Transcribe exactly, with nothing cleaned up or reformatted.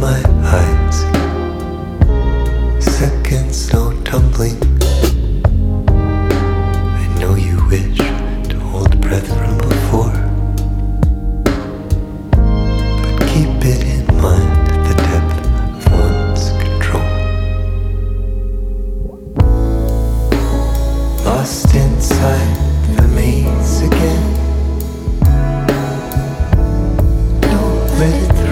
my eyes. Seconds, no tumbling. I know you wish to hold breath from before, but keep it in mind, the depth of one's control. Lost inside the maze again. Don't let it